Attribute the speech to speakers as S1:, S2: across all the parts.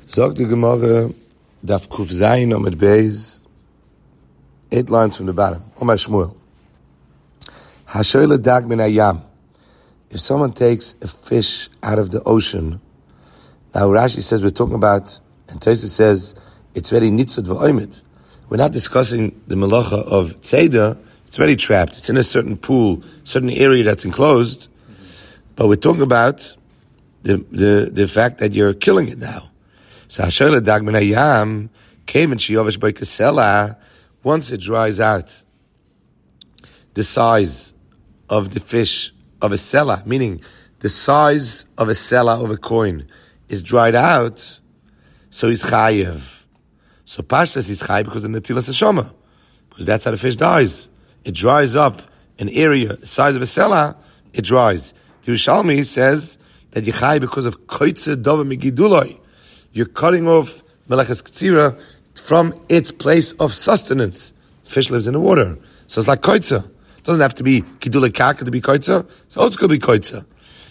S1: Zog the Gemara, Daf Kuf Zayin Amud Beis, 8 lines from the bottom. Omar Shmuel. Hashoyle dag min hayam. If someone takes a fish out of the ocean, now Rashi says we're talking about, and Tosfos says it's very nitzad v'oimid. We're not discussing the melacha of tzeda. It's very trapped. It's in a certain pool, certain area that's enclosed. But we're talking about the fact that you're killing it now. So Hashoyle dag min hayam came in shiyovish by kasela. Once it dries out, the size of the fish of a sela, meaning the size of a sela of a coin, is dried out, so he's chayev. So Pashtas is chayev because of netilas hashama, because that's how the fish dies. It dries up an area the size of a sela, it dries. The Yerushalmi says that you chayev because of koitze dova migiduloi. You're cutting off melechas ktsira from its place of sustenance. Fish lives in the water, so it's like koitze. It doesn't have to be kidule kaka to be koitza. So it's going to be koitza.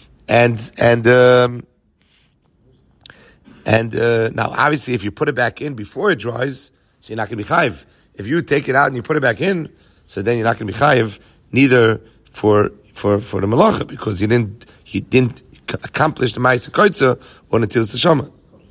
S1: And now obviously if you put it back in before it dries, so you're not going to be chayiv. If you take it out and you put it back in, so then you're not going to be chayiv neither for the malacha, because you didn't accomplish the ma'aseh koitza or netilas hashama.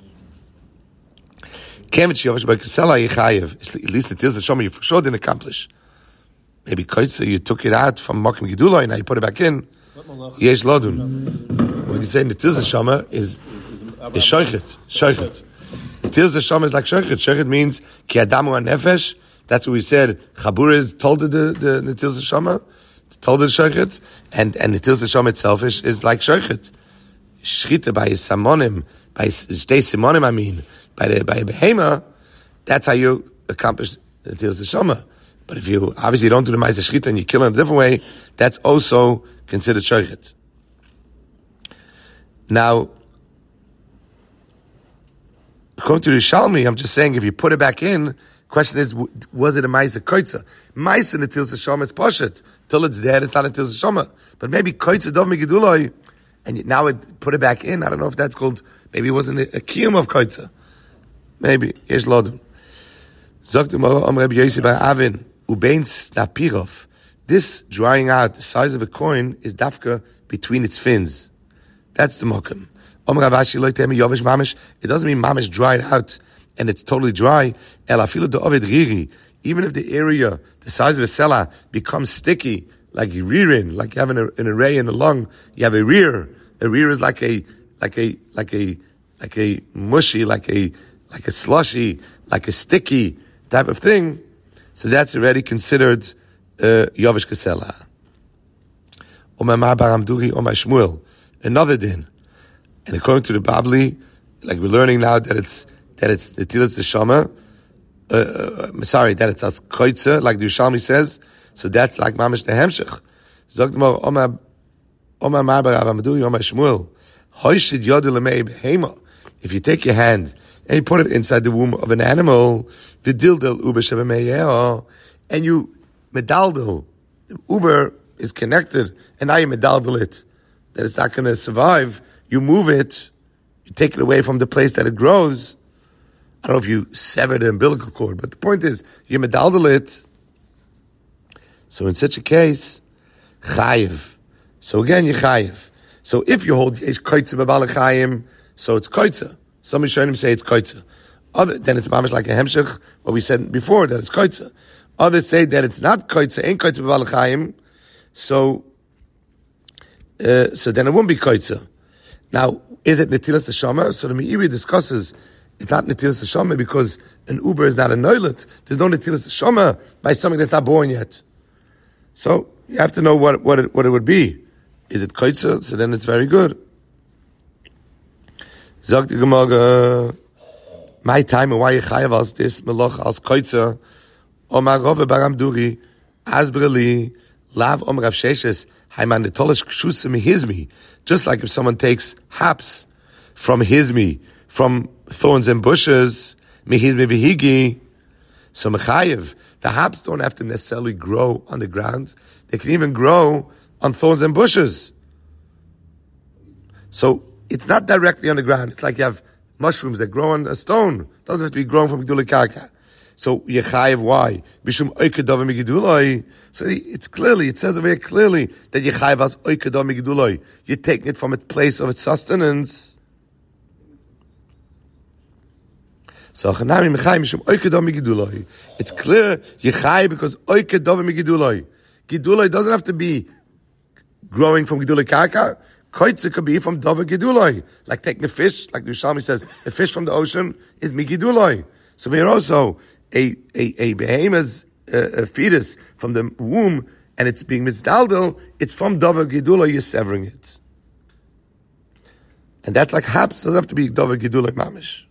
S1: At least the netilas hashama you for sure didn't accomplish. Maybe koitza, you took it out from makom gedula and now you put it back in. Yesh lodun. When you say netilas hashama is shoichet. Netilas hashama is like shoichet. Shoichet means ki adamu hanefesh. That's what we said. Chabura told the netilas hashama, told the shoichet, and netilas hashama itself is like shoichet. Shchita by samonim, by shtei simonim. I mean, by a behema. That's how you accomplish netilas hashama. But if you obviously don't do the ma'aseh shchita and you kill it in a different way, that's also considered shoichet. Now, according to Yerushalmi, I'm just saying if you put it back in, question is, was it a ma'aseh koitza? Ma'aseh netilas hashama, it's poshet. Till it's dead, it's not netilas hashama. But maybe koitza dov megiduloi, and now it put it back in. I don't know if that's called, maybe it wasn't a kiyum of koitza. Maybe. Yesh lodum. Zok the Moro Om Rabbi Yossi bar Avin. This drying out the size of a coin is dafka between its fins. That's the mokum. It doesn't mean mamish dried out and it's totally dry. Even if the area, the size of a sela, becomes sticky, like rearing, like you have an array in the lung, you have a rear. A rear is like a mushy, like a slushy, like a sticky type of thing. So that's already considered Yovish Kasela. Omar Baramduri, Omar Shmuel. Another din. And according to the Babli, like we're learning now that it's netilas hashama. That it's as koitza, like the Yerushalmi says. So that's like mamish the hemshech. Zogdmor Omar Baramduri, Omar Shmuel. Hoishid yodu lemei behema. If you take your hand and you put it inside the womb of an animal, and you medaldel, uber is connected, and now you medaldel it, that it's not going to survive. You move it, you take it away from the place that it grows. I don't know if you sever the umbilical cord, but the point is, you medaldel it. So in such a case, chayiv. So again, you chayiv. So if you hold yesh koitza b'bal chayim, so it's koitza. Some Rishonim say it's koitza. Then it's mamish like a hemshech, what we said before, that it's koitza. Others say that it's not koitza, ain't koitza b'bal chayim, so then it won't be koitza. Now, is it netilas hashama? So the Meiri discusses it's not netilas hashama because an uber is not a noilet. There's no netilas hashama by something that's not born yet. So you have to know what it would be. Is it koitza? So then it's very good. Zog the Gemara, my time and why you chayav as this meloch as koitza, Omar Rove Baramduri, Asbreli, Lav Om Rav Sheshes, Hayman Netolish Kshus Mihizmi. Just like if someone takes haps from hizmi, from thorns and bushes, Mihizmi Vihigi, so Mechayev, the haps don't have to necessarily grow on the ground. They can even grow on thorns and bushes. So it's not directly on the ground. It's like you have mushrooms that grow on a stone. It doesn't have to be grown from Gedulei Karka. So Yechayev, why? Bishum Oikedov Migiduloi. So it says over here clearly that Yechayev has Oikedov Migiduloi. You're taking it from its place of its sustenance. So Chanami Mechayim Bishum Oikedov Migiduloi. It's clear Yechayev because Oikedov Migiduloi. Giduloi doesn't have to be growing from Gedulei Karka. Koitze could be from Dova Giduloi. Like taking a fish, like the Yerushalmi says, a fish from the ocean is Migiduloi. So we're also a behemoth's fetus from the womb, and it's being mitzdaldel, it's from Dova Giduloi, you're severing it. And that's like haps, doesn't have to be Dova Giduloi mamish.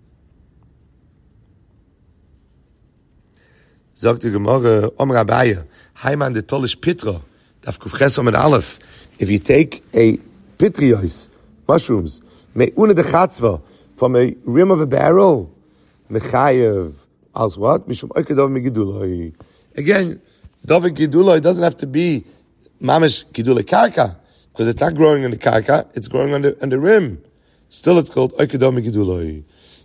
S1: Sagt die Gemara, Omer Abaye, Heiman de Tolish Pitra, Daf Kufches Omer Aleph. If you take a pitrios, mushrooms, me'una de chatzva, from a rim of a barrel, mechayev, as what? Mishum oikedov migiduloi. Again, Dovik Giduloi doesn't have to be mamish Gidulei Karka, because it's not growing on the Karka, it's growing on the rim. Still it's called oikedov migiduloi.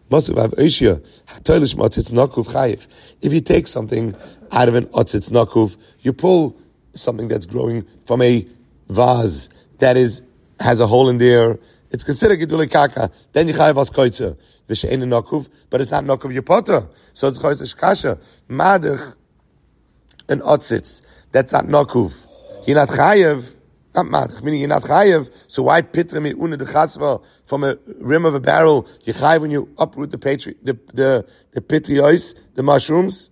S1: If you take something out of an otzitz nakuf, you pull something that's growing from a vase that has a hole in there, it's considered Gedulei Karka. Then you chayav as koitzer v'she'ein nakuf, but it's not nakuf your potter, so it's koitzer shkasha madich an otzitz that's not nakuf. You're not chayav, not madich, meaning you're not chayav. So why pitra me una de chatzva from a rim of a barrel? You chayav when you uproot the pitrios, the mushrooms.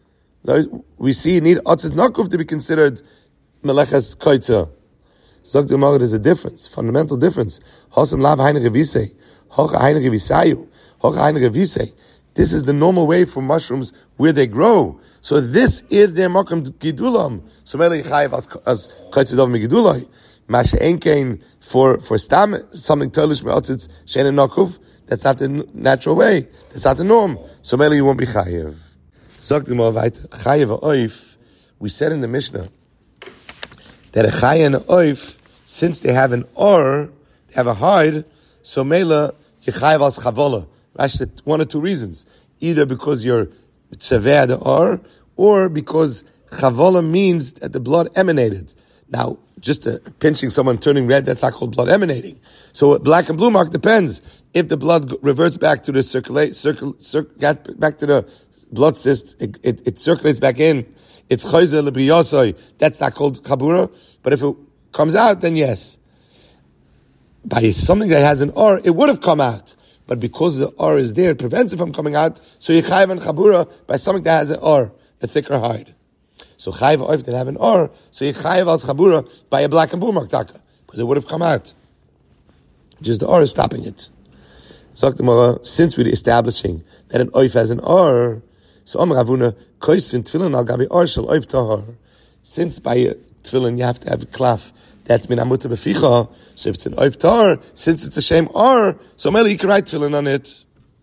S1: We see you need otzitz nakuf to be considered melechas koitzer. Zog the Gemara, there's a difference, fundamental difference. Hosam lav haine revisei, hocha haine revisayu, hocha haine revisei. This is the normal way for mushrooms where they grow. So this is their makam gidulam. So mele chayev as koitzedov migidulai. Mashe enkein for stam something tolish me'otzitz shein nakuf. That's not the natural way. That's not the norm. So mele you won't be chayev. Zog the Gemara weiter. Chayev oif. We said in the Mishnah that a chay and an oif, since they have an or, they have a hide, so mela yechayev as chavola. Actually, one or two reasons: either because you're tzever the or because chavola means that the blood emanated. Now, just pinching someone turning red, that's not called blood emanating. So black and blue mark depends. If the blood reverts back to the back to the blood cyst, it circulates back in. It's chayzer lebriyosoi. That's not called chabura. But if it comes out, then yes. By something that has an or, it would have come out. But because the or is there, it prevents it from coming out. So you chayiv and chabura by something that has an or, a thicker hide. So chayiv oif didn't have an or, so you chayiv as chabura by a black and blue marktaka, because it would have come out. Just the or is stopping it. So since we're establishing that an oif has an or, so Omer Avuna koisvin tefillin al gabi or shel oif tahar. Since by tefillin you have to have a klaf that's min amuta beficha. So if it's an oif tahar, since it's a shame or, so maybe you can write tefillin on it.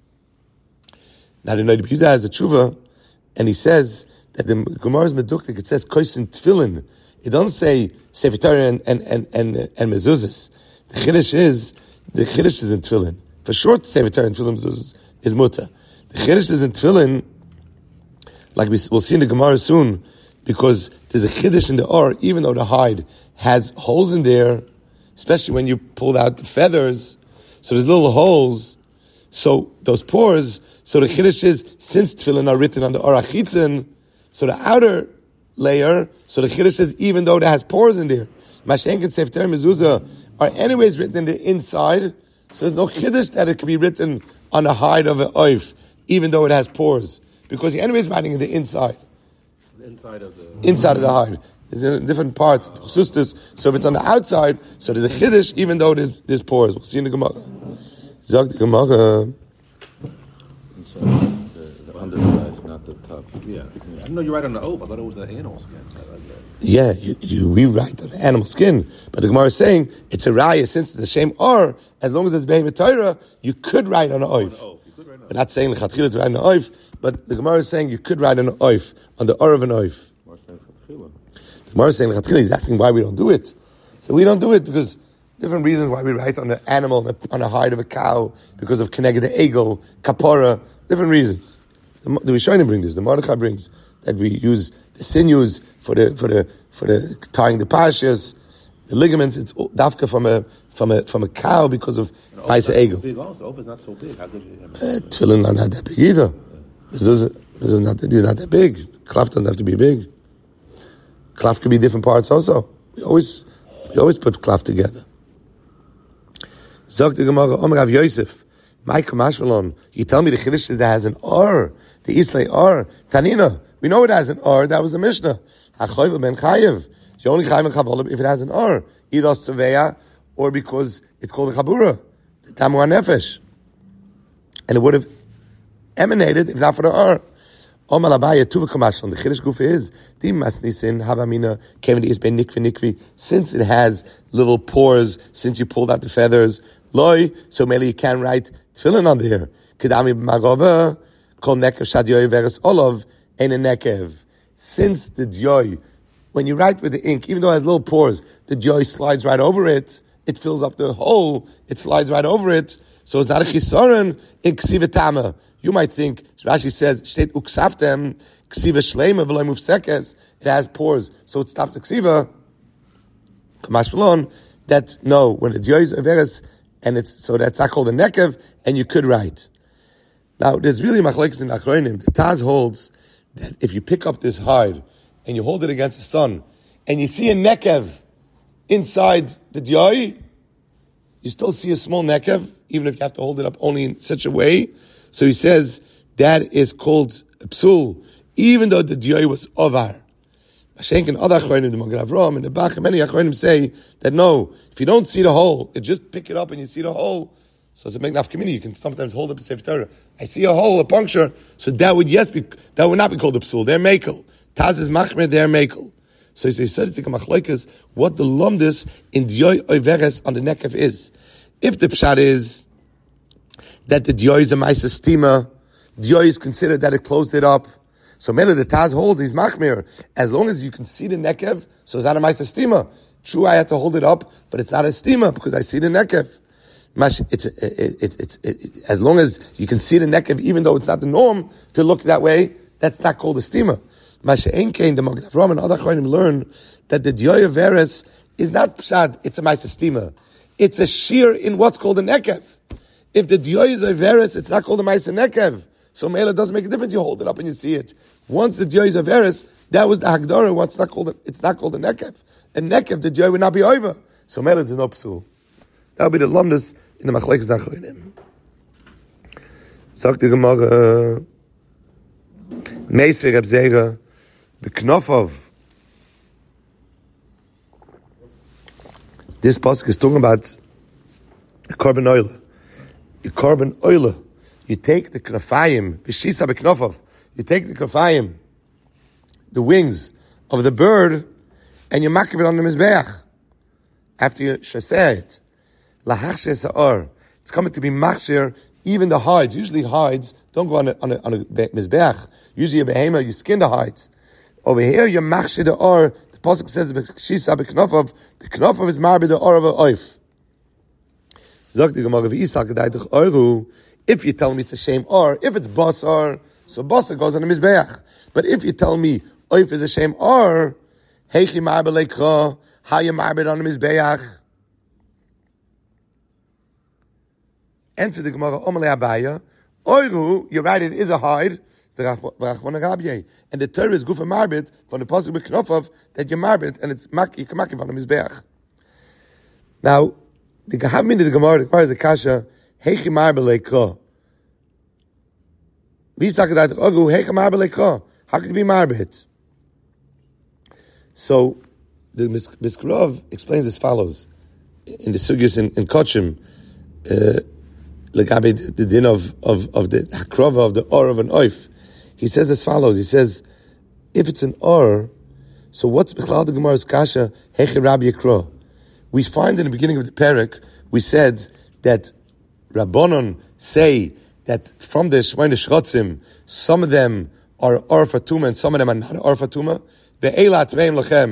S1: Now the Noda B'Yehuda has a tshuva, and he says that the Gemara's meduktik, it says koisvin tefillin. It doesn't say sefer Torah and mezuzahs. The chiddush is in tefillin. For sure, sefer Torah and tefillin mezuzahs is muta. The chiddush is in tefillin. Like we'll see in the Gemara soon, because there's a chiddush in the or, even though the hide has holes in there, especially when you pulled out the feathers, so there's little holes, so those pores, so the chiddush is, since tefillin are written on the or achitzin, so the outer layer, so the chiddush is, even though it has pores in there, Mashenk and Sefer Torah Mezuzah are anyways written in the inside, so there's no chiddush that it can be written on the hide of an oif, even though it has pores. Because the enemy is writing in the inside. The inside of the hide. It's in different parts. So if it's on the outside, so there's a chiddush, even though there's pores. We'll see in the Gemara. Zog the Gemara.
S2: The underside, not the top. Yeah. I know you write on the oak. I thought it was the animal skin.
S1: Yeah, we write on the animal skin. But the Gemara is saying, it's a raya, since it's a shame or, as long as it's behemoth Torah, you could write on an oif. We're not saying lechatchila to write on an oif, but the Gemara is saying you could write on an oif, on the or of an oif. The Gemara is saying lechatchila, he's asking why we don't do it. So we don't do it because Different reasons why we write on an animal, on a hide of a cow, because of Keneged the Egel, Kapora, different reasons. The Rishonim bring this, the Mordechai brings, that we use the sinews for the tying the pashas, the ligaments, it's dafka from a cow because of Maisa Egel.
S2: Big also, Ophir is not so big. How could you have
S1: Tefillin are not that big either. This is not that big. Klaf doesn't have to be big. Klaf could be different parts also. We always put klaf together. Zog the Gemara, Omer Rav Yosef, Ma'ikam Ashmalon, you tell me the Chiddush that has an R, the Islay R, Tanina, we know it has an R, that was the Mishnah. HaChoyv ben Chayev, you only Chayev and Chavolib if it has an R, either Tzeveya, or because it's called a Chabura, the Tamu HaNefesh. And it would have emanated if not for the R. Omer Abaya, Tuva Kamashon, the Chiddush Gufa is, Dim Masnisin, Havamina, Kevin is Ben Nikvi, since it has little pores, since you pulled out the feathers, Loi, so maybe you can write tefillin on there. Kedami b'magova, kol nekev shadyoy veres olov, ein a nekev. Since the dyoy, when you write with the ink, even though it has little pores, the dyoy slides right over it, it fills up the hole, it slides right over it, so it's not a chisoren, in ksiva tama. You might think, Rashi says, shet uksaftem, ksiva shleima v'loy mufsekes, it has pores, so it stops the ksiva. Kamash v'lon, that, no, when the dyoy is a veres, and so that's not called a nekev, and you could write. Now, there's really machlekes in Achronim. The Taz holds that if you pick up this hide and you hold it against the sun, and you see a nekev inside the dyoy, you still see a small nekev, even if you have to hold it up only in such a way. So he says that is called a psul, even though the dyoy was ovar. Mashenk and other Achronim, the Magen Avraham and the Bach, and many Achronim say that no, if you don't see the hole, you just pick it up and you see the hole. So it's a Megnaf community. You can sometimes hold up a Sefer Torah. I see a hole, a puncture. So that would not be called a psul. They're makel. Taz is machmer, they're makel. So he said it's like a machlokes, what the lumdus in dyoy oiveres on the nekev is. If the pshat is that the dyoy is a ma'isa stima, dyoy is considered that it closed it up. So Mela the Taz holds, he's machmir. As long as you can see the nekev, so it's not a ma'isa stima. True, I had to hold it up, but it's not a stima because I see the nekev. It's as long as you can see the nekev, even though it's not the norm to look that way, that's not called a stima. Masha Enkein, the Magen Avraham and other Chayim learn that the Dyoy of Eres is not pshad, it's a ma'isa stima. It's a shear in what's called a nekev. If the Dyoy is of Eres, it's not called a ma'isa nekev. So Mela doesn't make a difference. You hold it up and you see it. Once the Dyoy is of Eres, that was the Hagdara. What's not called? It's not called a nekev. A nekev, the Dyoy would not be over. So Mela is no psul. That would be the lumdus in the machlekes Achronim. Sagt the Gemara, Meis v'Reb Zera b'knofov. This pasuk is talking about a carbon oil. The carbon oil. You take the knafayim, v'shisa b'knofov. You take the knafayim, the wings of the bird, and you makiv it on the mizbeach. After you shaseh it. Lahachshe sa'or. It's coming to be machshir, even the hides. Usually hides don't go on a mizbeach. Usually a behema, you skin the hides. Over here, you machshir the or. The pasuk says, v'shisa b'knofov. The knofov is marbi the or of a oif. Zog the Gemara v'Yisak d'aytach oiru. If you tell me it's a shame or, if it's basar, so basar goes on the mizbeach. But if you tell me oif is a shame or, heichi marbe leikra, how you marbe on the mizbeach. Answer the Gemara, Omalei Abaya, oiru, you're right, it is a hide, and the Torah is gufa marbit from the pasuk b'knofov that you marbit and it's you can makiv on the mizbeach. Now, the Gahavmin of the Gemara requires a kasha. Heichi marbe leikra. V'yisak ogu heichi marbe leikra. How could it be marbit? So the Miskarov explains as follows in the sugyas in Kochim, legabe the din of the hakrova of the or of an oif. He says as follows. He says, if it's an or, so what's bichlal the Gemara's kasha heichi rabbi yikra? We find in the beginning of the parak we said that Rabbanon say that from the Shemona Shrotzim, some of them are Or Fatuma and some of them are not Or Fatuma. Ve'ela Atmeim Lachem,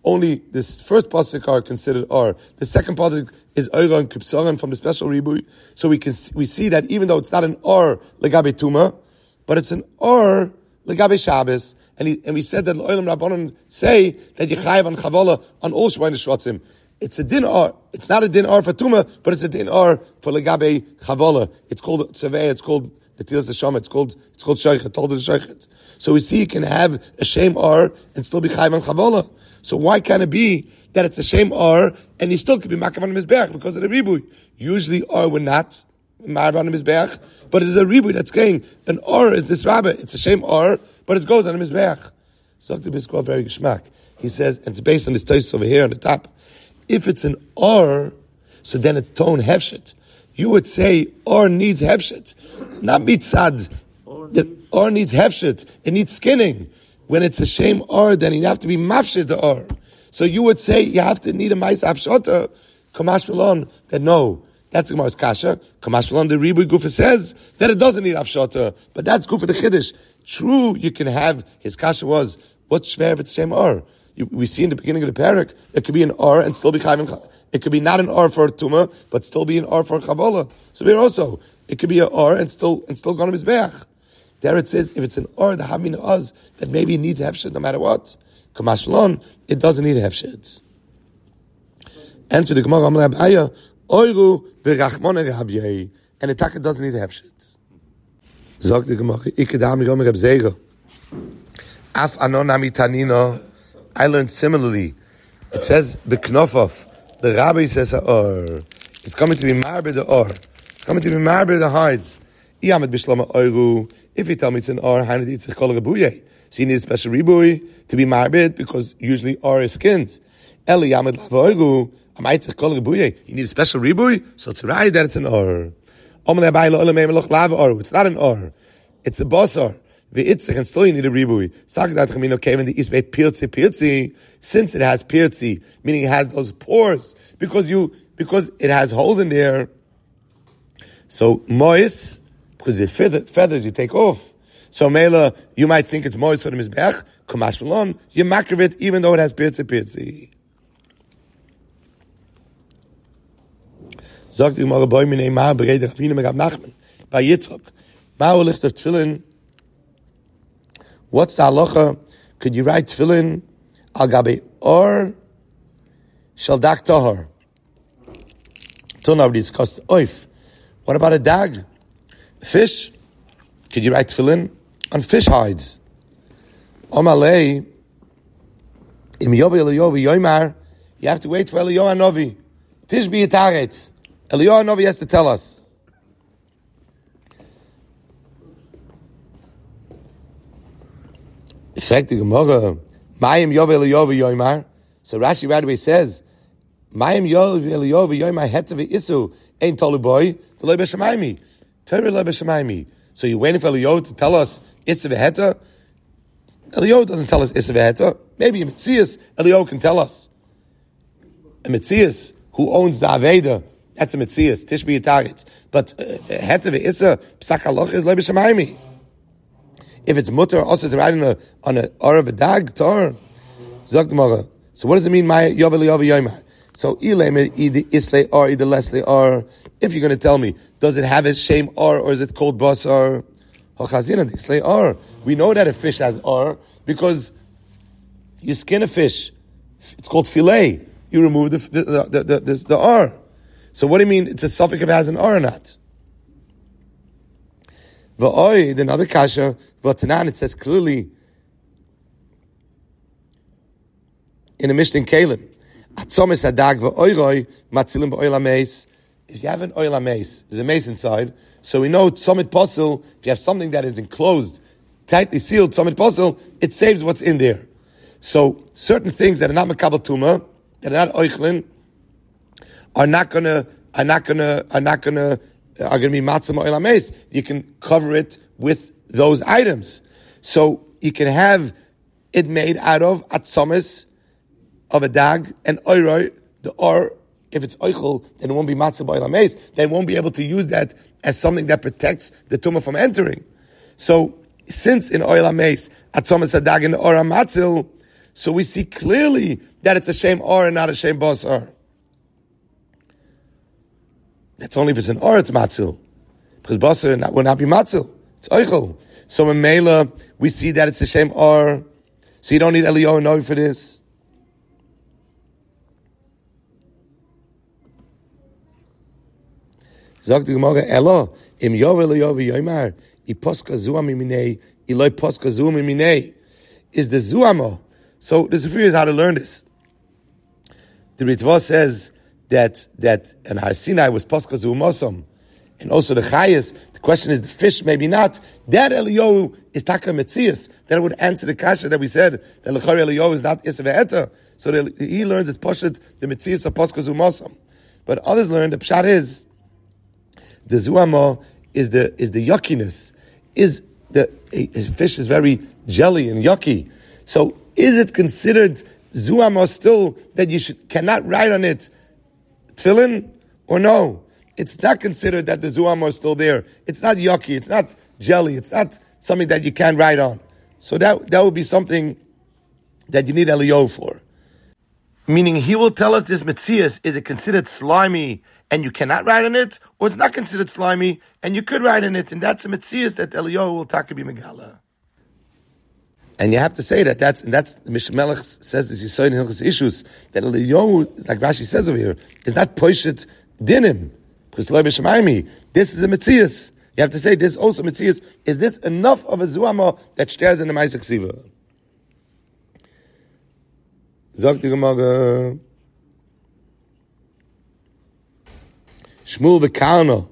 S1: only this first pasuk are considered or. The second pasuk is oira and kipsaran from the special ribui. So we see that even though it's not an or legabe tuma, but it's an or legabe Shabbos. And we said that Olam Rabbanon say that you chayav on chavola on all shvayne shvatzim. It's a din or. It's not a din or for tuma, but it's a din or for legabe chavola. It's called tzaveh. It's called netilas hashama. It's called sheichet. Told the sheichet. So we see you can have a shame or and still be chayav on chavola. So why can't it be that it's a shame or and you still could be makav on mizbeach because of the ribui? Usually or we're not makav on mizbeach, but it's a ribui that's saying an or is this rabbi. It's a shame or, but it goes on the mizbeach. So Dr. Biskov very geschmack. He says, and it's based on this toast over here on the top. If it's an or, so then it's tone hefshet. You would say or needs hefshet, not mitzad. The or needs hefshet. It needs skinning. When it's a shame or, then you have to be mafshet the or. So you would say you have to need a mais afshota. Kamash Malon, that no, that's the Gemara's kasha. Kamash Malon, the Ribui Gufa says that it doesn't need afshota, but that's Gufa the Chiddush. True, you can have, his kasha was, what's shver if it's shame or? We see in the beginning of the parak, it could be an or and still be chayv. It could be not an or for tuma, but still be an or for chavola. So here also, it could be an or and still go to mizbeach. There it says, if it's an or, the having us, that maybe it needs hefshed no matter what. Kamash Malon, it doesn't need hefshed. Answer the Gemara, Amle Abaya, Oiru v'rachmone rehabiyei, and the taka doesn't need hefshed. Zog the Gemara, Ikedam Yom Reb Zeira. Af anon amitanino. I learned similarly. It says Beknofov. The rabbi says or. It's coming to be marbe the or. It's coming to be marbe the hides. Iyamed bishlama oiru. If you tell me it's an or, haned it's a kol rebuye. So you need a special ribui to be marbe because usually or is skinned. Eli yamed lava oiru. Amayt kol rebuye. You need a special ribui, so it's right that it's an or. Omle baylo ole memeloch lava or. It's not an or. It's a basar. V'itzich, and still you need a ribui. Sagdat chamino came in the east made pirtzi, since it has pirtzi, meaning it has those pores, because it has holes in there. So mois, because the feathers you take off. So mela, you might think it's mois for the mizbeach. Kumash malon, you makriv it even though it has pirtzi. Sagt die Gemara boy minei ma bereder Ravina Merab Nachman by Yitzchak. Ma'u licht of tefillin. What's the halacha? Could you write tefillin al gabe or shaldak tahor? Till now we discussed oif. What about a dag? Fish? Could you write tefillin on fish hides? Omalei im yovi Eliyahu yoymar. You have to wait for Eliyahu Novi. Tishbi yitaretz. Eliyahu Novi has to tell us. Effect the Gemara. Mayim Yov Eliyahu Yoymar. So Rashi right away says, Mayim Yov Eliyahu Yoymar Hetav Isu Ein Tolu Boy T'Loi B'Shamaymi Torah Loi B'Shamaymi. So you're waiting for Eliyahu to tell us Isu V'Heta? Eliyahu doesn't tell us Isu V'Heta. Maybe a Metzias Eliyahu can tell us. A Metzias who owns the Aveda, that's a Metzias. Tishbi Yitaretz. But Heta V'Isa Psak Haloch is Loi B'Shamaymi. If it's mutter also to write on a or of a dag tor, zog gemara. So what does it mean? My yovel yoymar. So ilem either isle or either lesle or. If you're going to tell me, does it have a shame or is it called basar? Hochazina isle or. We know that a fish has or because you skin a fish. It's called fillet. You remove the or. So what do you mean? It's a suffix if it has an or or not. V'oi, the another kasha, v'tanan, it says clearly in the Mishnah in Kalim, atzomes hadag v'oiroi matzilim b'oil mace. If you have an oil mace, there's a mace inside, so we know tzomit posel, if you have something that is enclosed, tightly sealed, tzomit posel, it saves what's in there. So certain things that are not makabel tuma, that are not oichlin, are going to be matzah oil mace. You can cover it with those items. So you can have it made out of atzomes of a dag and oiroi, the or, if it's oichel, then it won't be matzah oil mace. They won't be able to use that as something that protects the tumah from entering. So since in oil mace, atzomes a dag and or a matzil, So we see clearly that it's a shem or and not a shem basar. That's only if it's an or, it's matzil. Because basar will not be matzil. It's oichel. So in Mela, we see that it's a shem or. So you don't need Eliyahu Novi for this. Zog the Gemara, Elo, im Yov Eliyahu Yoymar, I poska zuam iminei, Eloi poska zuam iminei, is the zuamo. So there's a few ways how to learn this. The Ritva says that and Har Sinai was poska zuamosam, and also the Chayas. The question is the fish, maybe not. That Eliyahu is taka metzias. That would answer the kasha that we said that Lechari Eliyahu is not Yisra Ve'eta. So he learns it's poshet the metzias of poska zuamosam. But others learn the pshat is the zuamo is the yuckiness. Is the fish is very jelly and yucky. So is it considered zuamo still that you cannot write on it tefillin or no? It's not considered that the zuamo is still there. It's not yucky. It's not jelly. It's not something that you can write on. So that would be something that you need Eliyahu for. Meaning he will tell us this metzias, is it considered slimy and you cannot write on it, or it's not considered slimy and you could write on it, and that's a metzias that Eliyahu will taka be megala. And you have to say that's the Mishnah Melech says this Yisod in Hilchos issues that Eliyahu, like Rashi says over here, is not poshet dinim because lo b'shamayim. This is a metzias. You have to say this also metzias. Is this enough of a zuama that stares in the Ma'aseh Ksiva? Zog the Gemara. Shmuel v'Karna.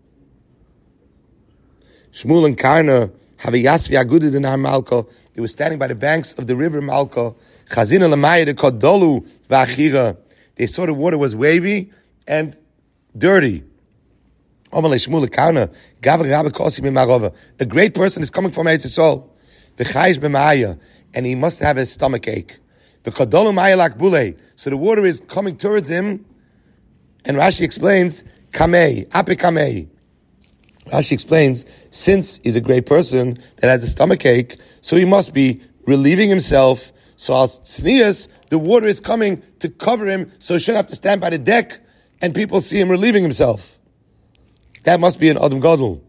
S1: Shmuel and Karna have a yasvi agudid in our Malka. They were standing by the banks of the river Malka. Chazina l'mayed kodolu v'achira. They saw the water was wavy and dirty. Omalei Shmuel Karna gaver rabbe kosim imarova. A great person is coming from Eretz Yisrael. V'chayish b'maya, and he must have a stomach ache. V'kodolu maya lak bule. So the water is coming towards him, and Rashi explains kamei ape kamei. Rashi explains, since he's a great person that has a stomach ache, so he must be relieving himself. So as tznius, the water is coming to cover him, so he shouldn't have to stand by the deck and people see him relieving himself. That must be an Adam Gadol.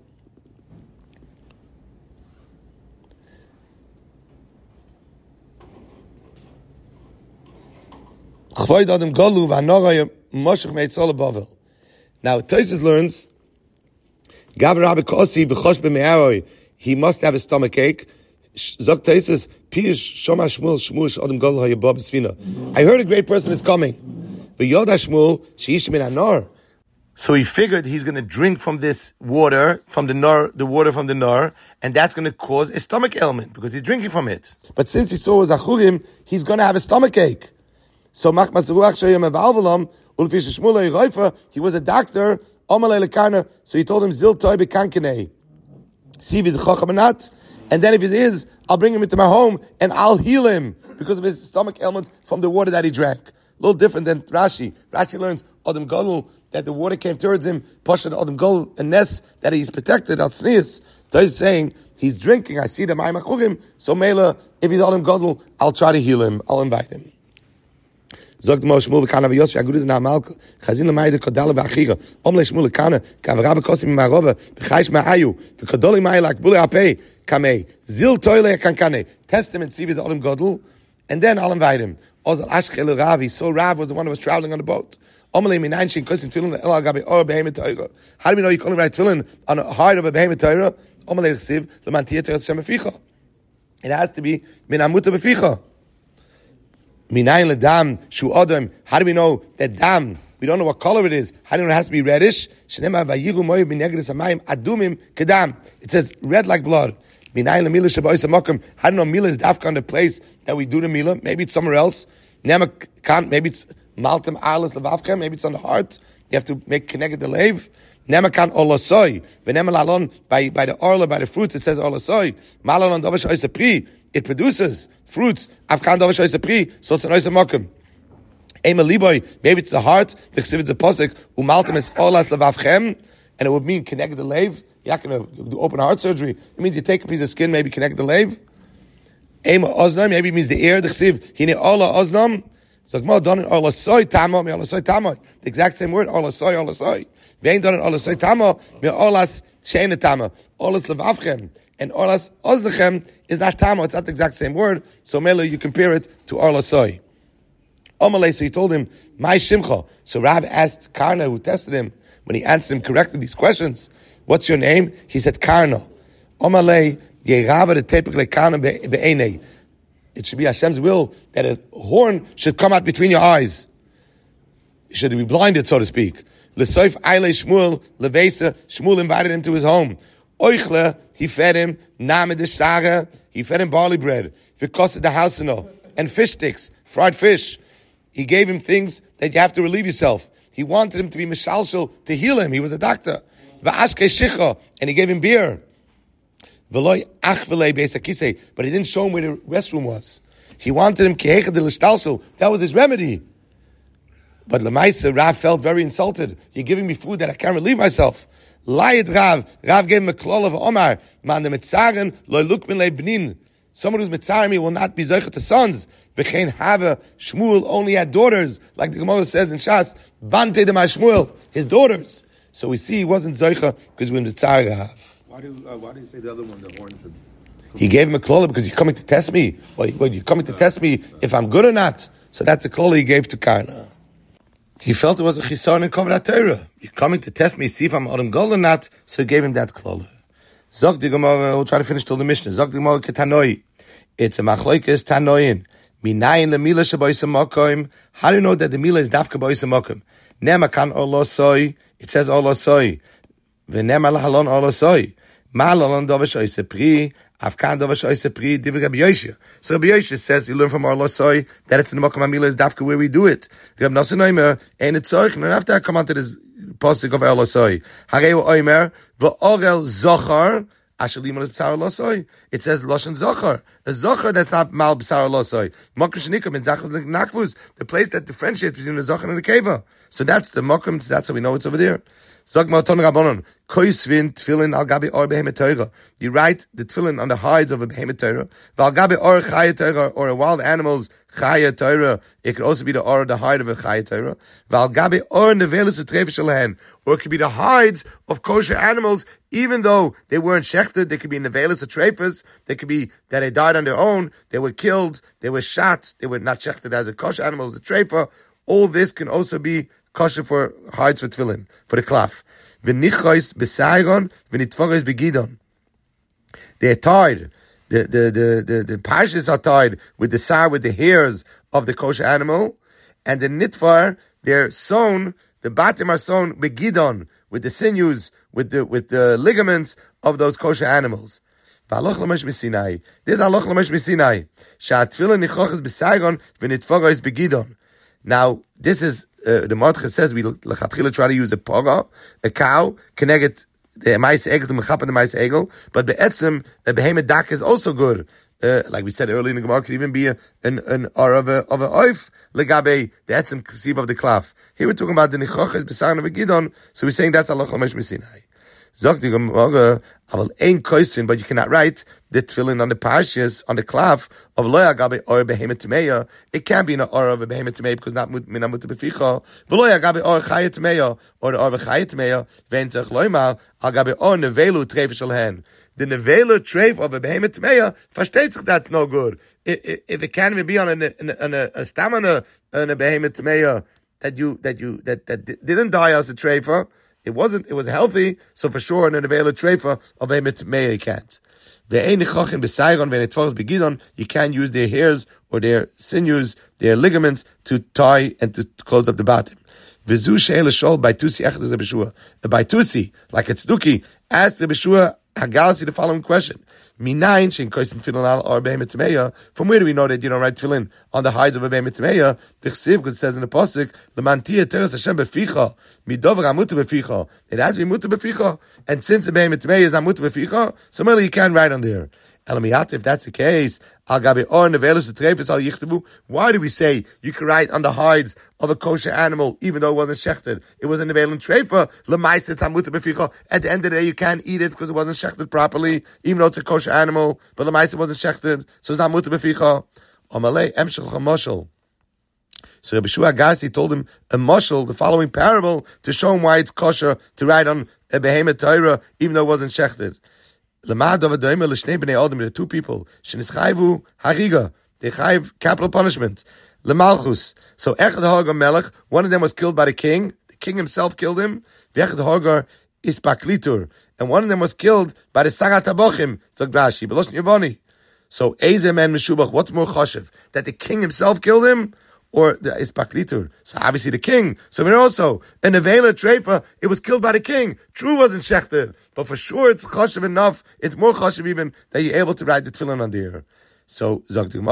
S1: Now Tosfos learns he must have a stomach ache. I heard a great person is coming. So he figured he's going to drink from this water, from the water from the Nar, and that's going to cause a stomach ailment because he's drinking from it. But since he saw Zachurim, he's going to have a stomach ache. So he was a doctor. So he told him, Zil toy bekankenei. See if he's a chacham or not. And then if he is, I'll bring him into my home and I'll heal him because of his stomach ailment from the water that he drank. A little different than Rashi. Rashi learns Adam Gadol that the water came towards him, Pashat Adam Gadol, a nest that he's protected, al tznius. So he's saying, he's drinking, I see the Ma'im HaChurim, so Mela, if he's Adam Gadol, I'll try to heal him, I'll invite him. Zogt Moshe Shmuel v'Kana v'Yosef Agudid na Malka Chazin l'mayde kodala v'achira Om leShmuel v'Kana Kavra b'kosim ma'arova v'chayish ma'ayu v'kodoli ma'ay lakbule apei kamei Zil toile kankane. Test him and see if he's Adam Gadol, and then I'll invite him. Ozal Ashkel Ravi. So Rav was the one who was traveling on the boat. Om le minayin shein kosim tefillin el agabi or behemet Torah. How do we know you can only write tefillin on the heart of a behemet Torah? Om le chsiv l'mantiyat Torah Hashem b'ficha. It has to be min amuta b'ficha. Minayin ledam shu adam. How do we know that dam? We don't know what color it is. How do we know it has to be reddish? Shenema vayigu moyev b'negres hamayim adumim kedam. It says red like blood. Minayin lemila shaboyis hamakam. How do we know mila is dafka on the place that we do the mila? Maybe it's somewhere else. Nema can't. Maybe it's maltem alas levavchem. Maybe it's on the heart. You have to make connected the lave. Nema can't olasoy. V'nema lalon by the orla, by the fruits. It says olasoy. Malon on dovash oisa pri. It produces fruits. Afkan dovash oisa pri. So it's an oisa makom. Maybe it's the heart. The chsiv is a posik. Umaltem is olas levavchem, and it would mean connect the lave. You're not going to do open heart surgery. It means you take a piece of skin, maybe connect the lave. Ema oznam, maybe it means the ear, the chsiv, hine ola oznam, so Gmar done it ola soy tama, me ola soy tama. The exact same word, ola soy, ola soy. Vein done it ola soy tama, me olas sheina tama. Olas levavchem, and olas oznachem is not tama, it's not the exact same word, so Mela, you compare it to ola soy. Omalei, so he told him, my shimcha. So Rav asked Karna, who tested him, when he answered him correctly these questions, what's your name? He said Karna. Omalei, Yerava the tepik Karna be'enei. It should be Hashem's will that a horn should come out between your eyes. You should be blinded, so to speak. L'soif Eile Shmuel, Levesa, Shmuel invited him to his home. Oichle, he fed him, Name de Saga, he fed him barley bread, Vikos the Halsino, and fish sticks, fried fish. He gave him things that you have to relieve yourself. He wanted him to be Mishalshal, to heal him. He was a doctor. V'ashke Shicha, and he gave him beer. V'loi achvelei beisakise, but he didn't show him where the restroom was. He wanted him kehecha de l'shtalso. That was his remedy. But Lemaisa, Rav felt very insulted. You're giving me food that I can't relieve myself. Layed Rav. Rav gave him a klol of Omar. Man de mitzaren loy lukmin le bnin. Someone who's mitzarimi will not be zoichet to sons. V'chein Hava, Shmuel only had daughters, like the Gemara says in Shas. Bante de Shmuel, his daughters. So we see he wasn't zoicha because we're in the tzar Rav.
S2: Why do you say the other one, the horn should...
S1: He gave him a klola because you're coming to test me. Well, you're coming to test me if I'm good or not. So that's a klola he gave to Karna. He felt it was a chisaron in Kovrat Torah. You're coming to test me, see if I'm Adam Gold or not. So he gave him that klola. Zog the Gemara, we'll try to finish till the Mishnah. Zog the Gemara ketanoi. It's a machloikes tanoin. Minayin lemila shaboysa makoim. How do you know that the mila is dafka boysa makoim? Nema kan olosoi. It says olosoi. V'nema lahalon olosoi. Malalon dovish oise pri. Afkan dovish oise pri. Div Rabbi Yoshia. So Rabbi Yoshia says, you learn from olosoi that it's in the makom amila is dafka where we do it. Rabbi Nosson Oimer, ain't it tzorich? And after I come on to this posik of olosoi. Hareu Oimer, v'orel zochar. It says Loshen Zochar. A Zochar that's not Mal B'sar Losoi. Mokum Shenikum in Zachos Nakvus, the place that differentiates between the Zochar and the Keva. So that's the Mokum, that's how we know it's over there. Zog Ma'aton Rabbanon, Koisvin Tfilin Al Gabi Or Behemet Torah. You write the Tfilin on the hides of a Behemet Torah. Val Gabi Or Chaya Torah, or a wild animal's Chaya Torah. It could also be the Or, the hide of a Chaya Torah. Val Gabi Or Nevelus Utrevish Lehen. Or it could be the hides of kosher animals, even though they weren't shechted. They could be nevelus or trefas. They could be that they died on their own. They were killed. They were shot. They were not shechted as a kosher animal, as a trefa. All this can also be kosher for hides for tefillin, for the klaf. V'nichois b'sayron, v'nitvoros begidon. They're tied. The pashas are tied with the sar, with the hairs of the kosher animal, and the nitvar, they're sewn. The batim are sewn begidon, with the sinews, with the ligaments of those kosher animals. There's halacha l'mesh misinai. Sha'atfilin nichoches b'sayron v'nitvoros begidon. Now, this is, the Mordechai says, we lechatchila try to use a poga, a cow, connect the mais egel to mechap and the mais egel, but be'etzim, a behemoth dak is also good. Like we said earlier in the Gemara, could even be an or of a oif, legabe, the etzim k'siv of the klaf. Here we're talking about the nichoches b'saron of a gidon, so we're saying that's halacha l'mesh misinai. Zog the Gemara, aval ein koisin, but you cannot write the tefillin on the parshas, on the klaf of lo yagabe or behemoth tmeya. It can't be an or of a behemoth tmeya because not mina muta beficha. V'lo yagabe or chaya tmeya or the or chaya tmeya. Vein tzach loymar agabe or nevelu treif shalhen. The nevelu treif of a behemoth tmeya. Versteht sich that's no good. If it can't even be on a stamina on a behemoth tmeya that didn't die as a treifa. It was healthy, so for sure in an available treifa of a mitmei can't. You can't use their hairs or their sinews, their ligaments to tie and to close up the bottom. By Tusi, like it's Duki, asked the Beshua Hagalsi the following question. From where do we know that you don't write tefillin on the hides of a behemoth tmeya? Because it says in the pasuk, "L'mantia teres Hashem beficha midover amuta beficha." It has to be muta beficha, and since the behemoth tmeya is not muta beficha, so merely you can't write on there. If that's the case, why do we say you can write on the hides of a kosher animal even though it wasn't shechted? It was an nevelin treifa. At the end of the day, you can't eat it because it wasn't shechted properly, even though it's a kosher animal. But lemaisa wasn't shechted, so it's not mutar beficha. Amalei emshel chamashal. So Rabbi Shua Agassi told him a mashal, the following parable, to show him why it's kosher to write on a behemoth Torah even though it wasn't shechted. There are two people. They chayv capital punishment. Lemalchus. So Echad Hagar Melech, one of them was killed by the king. The king himself killed him. Echad Hagar is Paklitur. And one of them was killed by the Sagat Habochim. Zagdashi, Belosh Yavoni. So Ezem and Meshubach, what's more choshev? That the king himself killed him? Or the Ispaklitur. So obviously the king. So we're also, in Avela Treifa, it was killed by the king. True wasn't shechted. But for sure it's choshev enough. It's more choshev even that you're able to write the tefillin on the ear. So, so the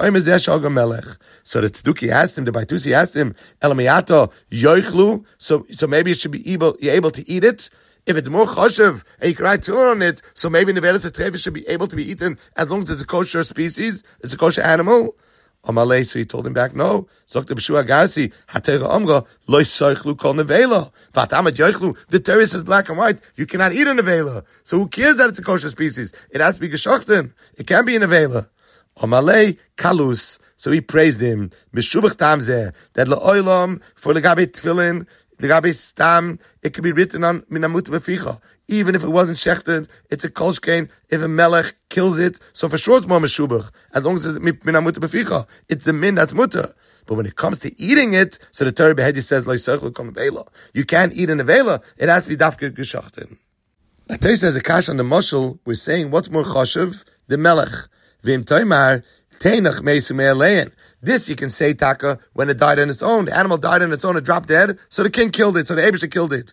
S1: Tzduki asked him, the Baitusi asked him, Elamiyato yoichlu. So maybe it should be you're able to eat it. If it's more choshev and you can write tefillin on it, so maybe Avela Treifa should be able to be eaten as long as it's a kosher species, it's a kosher animal. Amalei, so he told him back, no. Zok the B'shua Agassi, Hatera Amra, Loi Soichlu Kol Nevela. Vatamat Yoichlu, the Torah says black and white, you cannot eat a Nevela. So who cares that it's a kosher species? It has to be geschochten. It can't be a Nevela. Amalei, Kalus, so he praised him. Mishubach Tamzeh, that La'olam, for Legabe Tfilin, Legabe Stam, it could be written on Minamut Beficha. Even if it wasn't shechted, it's a kolshkein. If a melech kills it, so for sure it's more meshubach. As long as it's minamut beficha, it's the min that's mutter. But when it comes to eating it, so the Torah Behedi says, you can't eat an avela. It has to be dafke geschachten. The Torah says a kash on the moshel. We're saying what's more choshev? The melech. V'im toimar teinach meisu me'alein. This you can say, Taka, when it died on its own. The animal died on its own, it dropped dead, so the king killed it, so the Eibusha killed it.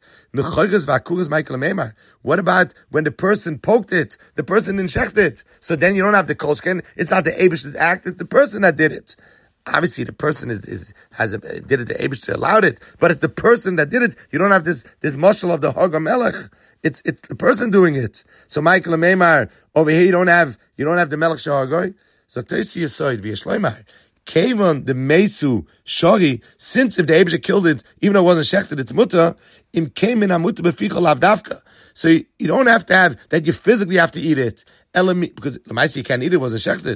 S1: What about when the person poked it? The person didn't shecht it. So then you don't have the kolshken. It's not the Eibusha's act, it's the person that did it. Obviously, the person did it, the Eibusha allowed it, but it's the person that did it. You don't have this mashal of the Hagar Melech. It's the person doing it. So Michael Meimar, over here you don't have the Melech Shahagoy. So Tosi Yisoid v'Yeshloimar. Kevon the Mesu Shori, since if the Eibusha killed it, even though it wasn't shechted, it's mutter, im came in a mutter beficha lavdavka. So you don't have to have that you physically have to eat it. Because the Maisi you can't eat it, wasn't shechted.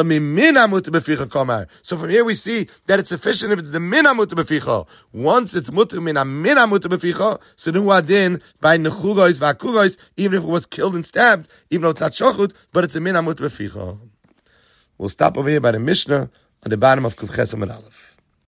S1: So from here we see that it's sufficient if it's the mina mutter beficha. Once it's mutter mina mutter beficha, so nu adin by nechugois vakugois, even if it was killed and stabbed, even though it's not shochut, but it's a mina mutter beficha. We'll stop over here by the Mishnah on the bottom of Kuf Ches Amud Aleph.